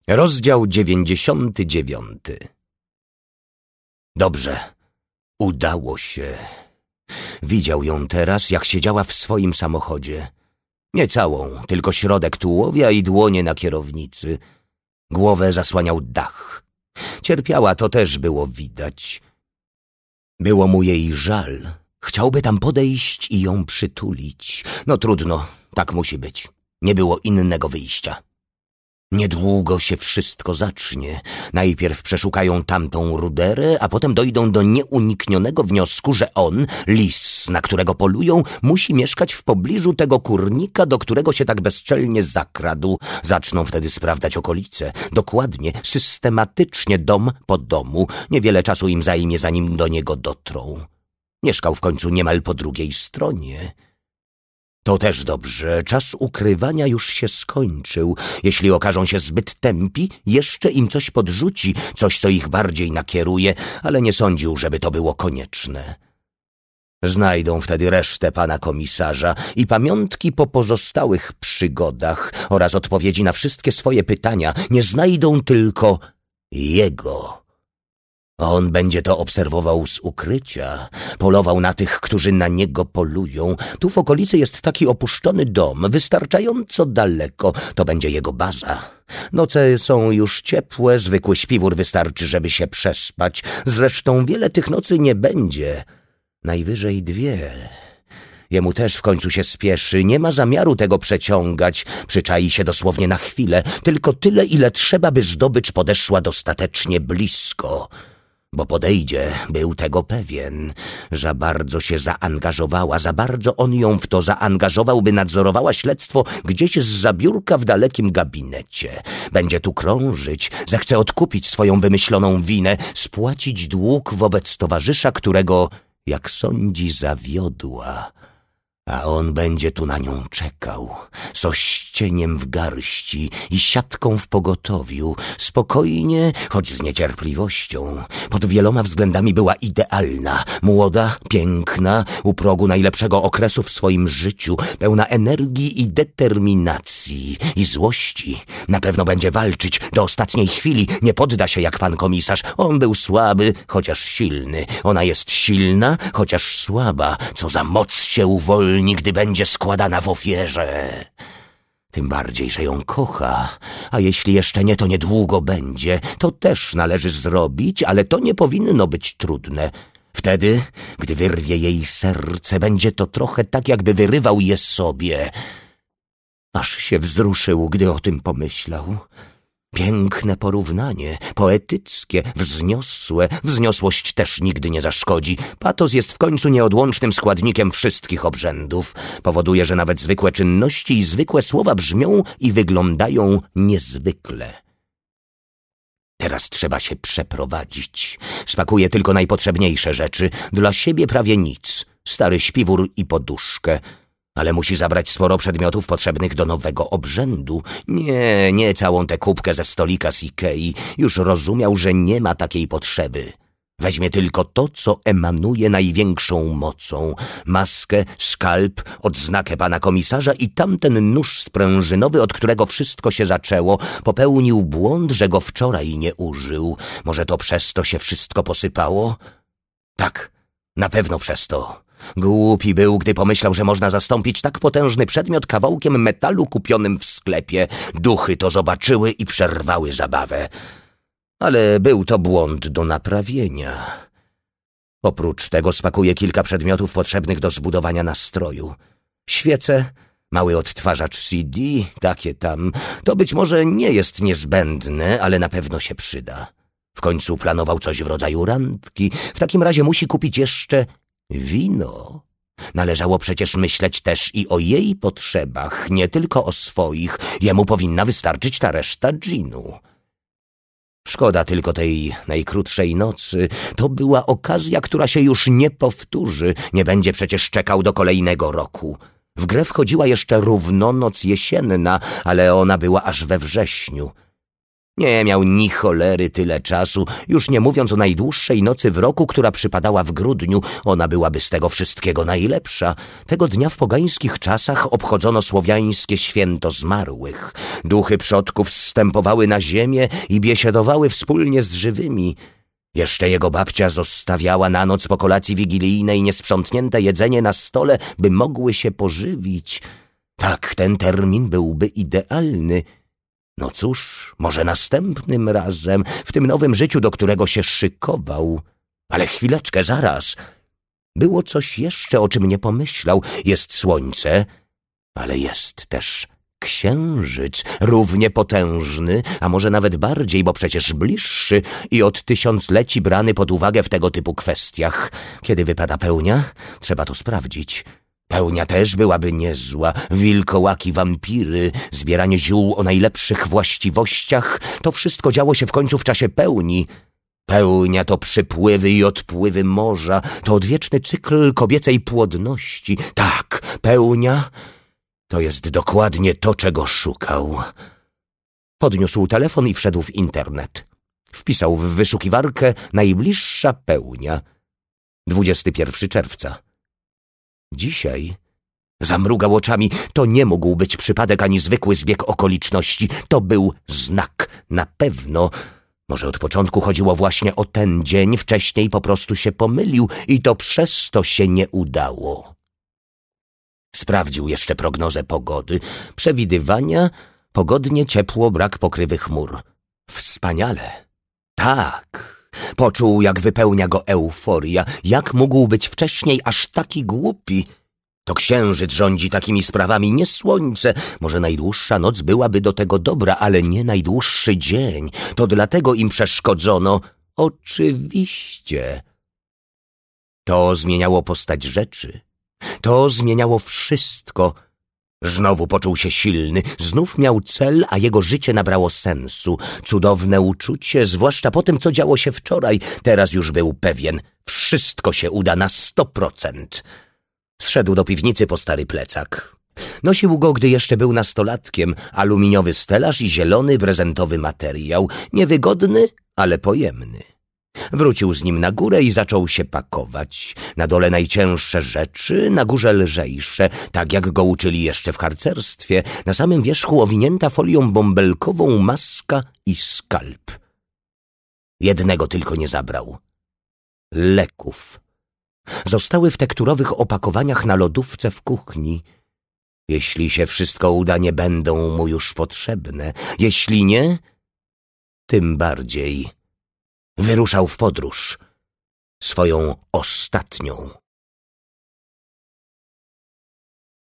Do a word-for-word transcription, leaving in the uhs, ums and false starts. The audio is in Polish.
Rozdział dziewięćdziesiąty dziewiąty. Dobrze, udało się. Widział ją teraz, jak siedziała w swoim samochodzie. Nie całą, tylko środek tułowia i dłonie na kierownicy. Głowę zasłaniał dach. Cierpiała, to też było widać. Było mu jej żal. Chciałby tam podejść i ją przytulić. No trudno, tak musi być. Nie było innego wyjścia. Niedługo się wszystko zacznie. Najpierw przeszukają tamtą ruderę, a potem dojdą do nieuniknionego wniosku, że on, lis, na którego polują, musi mieszkać w pobliżu tego kurnika, do którego się tak bezczelnie zakradł. Zaczną wtedy sprawdzać okolice. Dokładnie, systematycznie, dom po domu. Niewiele czasu im zajmie, zanim do niego dotrą. Mieszkał w końcu niemal po drugiej stronie. To też dobrze, czas ukrywania już się skończył. Jeśli okażą się zbyt tępi, jeszcze im coś podrzuci, coś, co ich bardziej nakieruje, ale nie sądził, żeby to było konieczne. Znajdą wtedy resztę pana komisarza i pamiątki po pozostałych przygodach oraz odpowiedzi na wszystkie swoje pytania. Nie znajdą tylko jego. On będzie to obserwował z ukrycia, polował na tych, którzy na niego polują. Tu w okolicy jest taki opuszczony dom, wystarczająco daleko. To będzie jego baza. Noce są już ciepłe, zwykły śpiwór wystarczy, żeby się przespać. Zresztą wiele tych nocy nie będzie. Najwyżej dwie. Jemu też w końcu się spieszy, nie ma zamiaru tego przeciągać. Przyczai się dosłownie na chwilę, tylko tyle, ile trzeba, by zdobycz podeszła dostatecznie blisko. Bo podejdzie, był tego pewien. Za bardzo się zaangażowała, za bardzo on ją w to zaangażował, by nadzorowała śledztwo gdzieś zza biurka w dalekim gabinecie. Będzie tu krążyć, zechce odkupić swoją wymyśloną winę, spłacić dług wobec towarzysza, którego, jak sądzi, zawiodła. A on będzie tu na nią czekał, z ościeniem w garści i siatką w pogotowiu, spokojnie, choć z niecierpliwością. Pod wieloma względami była idealna, młoda, piękna, u progu najlepszego okresu w swoim życiu, pełna energii i determinacji i złości. Na pewno będzie walczyć do ostatniej chwili, nie podda się jak pan komisarz. On był słaby, chociaż silny. Ona jest silna, chociaż słaba. Co za moc się uwolni, gdy będzie składana w ofierze. Tym bardziej, że ją kocha, a jeśli jeszcze nie, to niedługo będzie. To też należy zrobić, ale to nie powinno być trudne. Wtedy, gdy wyrwie jej serce, będzie to trochę tak, jakby wyrywał je sobie. Aż się wzruszył, gdy o tym pomyślał. Piękne porównanie, poetyckie, wzniosłe. Wzniosłość też nigdy nie zaszkodzi. Patos jest w końcu nieodłącznym składnikiem wszystkich obrzędów. Powoduje, że nawet zwykłe czynności i zwykłe słowa brzmią i wyglądają niezwykle. Teraz trzeba się przeprowadzić. Spakuję tylko najpotrzebniejsze rzeczy. Dla siebie prawie nic. Stary śpiwór i poduszkę. Ale musi zabrać sporo przedmiotów potrzebnych do nowego obrzędu. Nie, nie całą tę kubkę ze stolika z Ikei. Już rozumiał, że nie ma takiej potrzeby. Weźmie tylko to, co emanuje największą mocą. Maskę, skalp, odznakę pana komisarza i tamten nóż sprężynowy, od którego wszystko się zaczęło. Popełnił błąd, że go wczoraj nie użył. Może to przez to się wszystko posypało? Tak, na pewno przez to. Głupi był, gdy pomyślał, że można zastąpić tak potężny przedmiot kawałkiem metalu kupionym w sklepie. Duchy to zobaczyły i przerwały zabawę. Ale był to błąd do naprawienia. Oprócz tego spakuje kilka przedmiotów potrzebnych do zbudowania nastroju. Świece, mały odtwarzacz C D, takie tam. To być może nie jest niezbędne, ale na pewno się przyda. W końcu planował coś w rodzaju randki. W takim razie musi kupić jeszcze wino. Należało przecież myśleć też i o jej potrzebach, nie tylko o swoich. Jemu powinna wystarczyć ta reszta dżinu. Szkoda tylko tej najkrótszej nocy. To była okazja, która się już nie powtórzy. Nie będzie przecież czekał do kolejnego roku. W grę wchodziła jeszcze równonoc jesienna, ale ona była aż we wrześniu. Nie miał ni cholery tyle czasu, już nie mówiąc o najdłuższej nocy w roku, która przypadała w grudniu. Ona byłaby z tego wszystkiego najlepsza. Tego dnia w pogańskich czasach obchodzono słowiańskie święto zmarłych. Duchy przodków zstępowały na ziemię i biesiadowały wspólnie z żywymi. Jeszcze jego babcia zostawiała na noc po kolacji wigilijnej niesprzątnięte jedzenie na stole, by mogły się pożywić. Tak, ten termin byłby idealny. No cóż, może następnym razem, w tym nowym życiu, do którego się szykował. Ale chwileczkę, zaraz. Było coś jeszcze, o czym nie pomyślał. Jest słońce, ale jest też księżyc, równie potężny, a może nawet bardziej, bo przecież bliższy i od tysiącleci brany pod uwagę w tego typu kwestiach. Kiedy wypada pełnia? Trzeba to sprawdzić. Pełnia też byłaby niezła. Wilkołaki, wampiry, zbieranie ziół o najlepszych właściwościach. To wszystko działo się w końcu w czasie pełni. Pełnia to przypływy i odpływy morza. To odwieczny cykl kobiecej płodności. Tak, pełnia to jest dokładnie to, czego szukał. Podniósł telefon i wszedł w internet. Wpisał w wyszukiwarkę najbliższa pełnia. dwudziestego pierwszego czerwca. Dzisiaj zamrugał oczami. To nie mógł być przypadek ani zwykły zbieg okoliczności. To był znak. Na pewno. Może od początku chodziło właśnie o ten dzień. Wcześniej po prostu się pomylił i to przez to się nie udało. Sprawdził jeszcze prognozę pogody. Przewidywania. Pogodnie, ciepło, brak pokrywy chmur. Wspaniale. Tak. Poczuł, jak wypełnia go euforia. Jak mógł być wcześniej aż taki głupi? To księżyc rządzi takimi sprawami, nie słońce. Może najdłuższa noc byłaby do tego dobra, ale nie najdłuższy dzień. To dlatego im przeszkodzono. Oczywiście. To zmieniało postać rzeczy. To zmieniało wszystko. Znowu poczuł się silny, znów miał cel, a jego życie nabrało sensu. Cudowne uczucie, zwłaszcza po tym, co działo się wczoraj. Teraz już był pewien, wszystko się uda na sto procent. Zszedł do piwnicy po stary plecak. Nosił go, gdy jeszcze był nastolatkiem. Aluminiowy stelaż i zielony prezentowy materiał. Niewygodny, ale pojemny. Wrócił z nim na górę i zaczął się pakować. Na dole najcięższe rzeczy, na górze lżejsze, tak jak go uczyli jeszcze w harcerstwie. Na samym wierzchu owinięta folią bąbelkową maska i skalp. Jednego tylko nie zabrał. Leków. Zostały w tekturowych opakowaniach na lodówce w kuchni. Jeśli się wszystko uda, nie będą mu już potrzebne. Jeśli nie, tym bardziej. Wyruszał w podróż, swoją ostatnią.